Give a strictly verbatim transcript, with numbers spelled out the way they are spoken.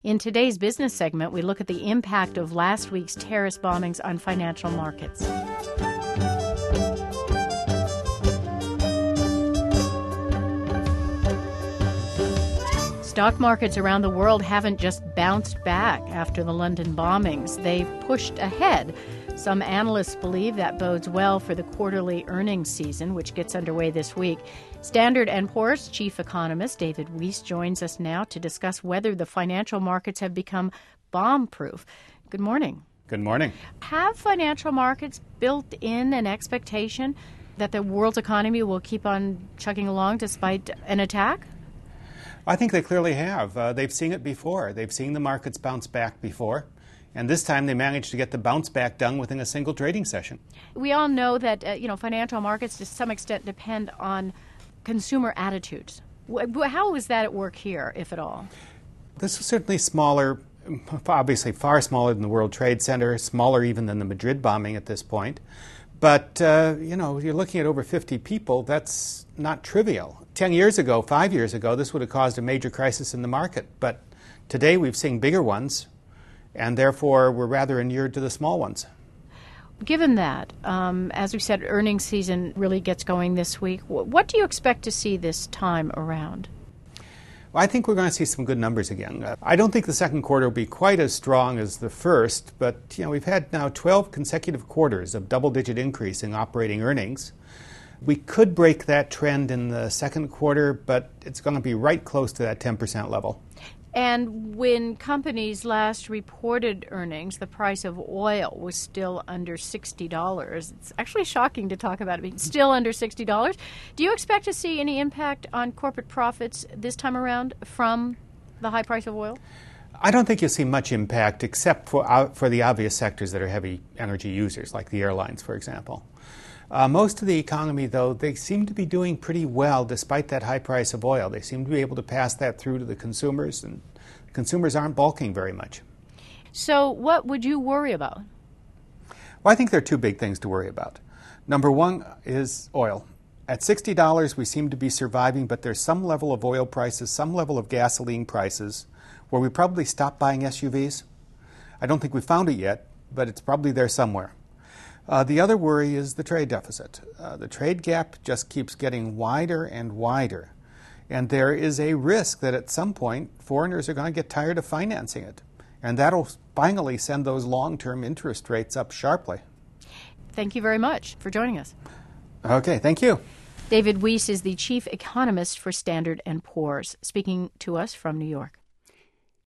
In today's business segment, we look at the impact of last week's terrorist bombings on financial markets. Stock markets around the world haven't just bounced back after the London bombings. They've pushed ahead. Some analysts believe that bodes well for the quarterly earnings season, which gets underway this week. Standard and Poor's chief economist David Weiss joins us now to discuss whether the financial markets have become bomb-proof. Good morning. Good morning. Have financial markets built in an expectation that the world's economy will keep on chugging along despite an attack? I think they clearly have. Uh, they've seen it before. They've seen the markets bounce back before. And this time they managed to get the bounce back done within a single trading session. We all know that uh, you know financial markets to some extent depend on consumer attitudes. How is that at work here, if at all? This is certainly smaller, obviously far smaller than the World Trade Center, smaller even than the Madrid bombing at this point. But, uh, you know, you're looking at over fifty people. That's not trivial. Ten years ago, five years ago, this would have caused a major crisis in the market. But today we've seen bigger ones, and therefore we're rather inured to the small ones. Given that, um, as we said, earnings season really gets going this week, what do you expect to see this time around? Well, I think we're going to see some good numbers again. Uh, I don't think the second quarter will be quite as strong as the first, but you know we've had now twelve consecutive quarters of double-digit increase in operating earnings. We could break that trend in the second quarter, but it's going to be right close to that ten percent level. And when companies last reported earnings, the price of oil was still under sixty dollars. It's actually shocking to talk about it being still under sixty dollars. Do you expect to see any impact on corporate profits this time around from the high price of oil? I don't think you'll see much impact except for, uh, for the obvious sectors that are heavy energy users, like the airlines, for example. Uh, most of the economy, though, they seem to be doing pretty well despite that high price of oil. They seem to be able to pass that through to the consumers, and consumers aren't bulking very much. So what would you worry about? Well, I think there are two big things to worry about. Number one is oil. At sixty dollars, we seem to be surviving, but there's some level of oil prices, some level of gasoline prices, where we probably stop buying S U Vs. I don't think we found it yet, but it's probably there somewhere. Uh, the other worry is the trade deficit. Uh, the trade gap just keeps getting wider and wider. And there is a risk that at some point foreigners are going to get tired of financing it. And that'll finally send those long-term interest rates up sharply. Thank you very much for joining us. Okay, thank you. David Weiss is the chief economist for Standard and Poor's, speaking to us from New York.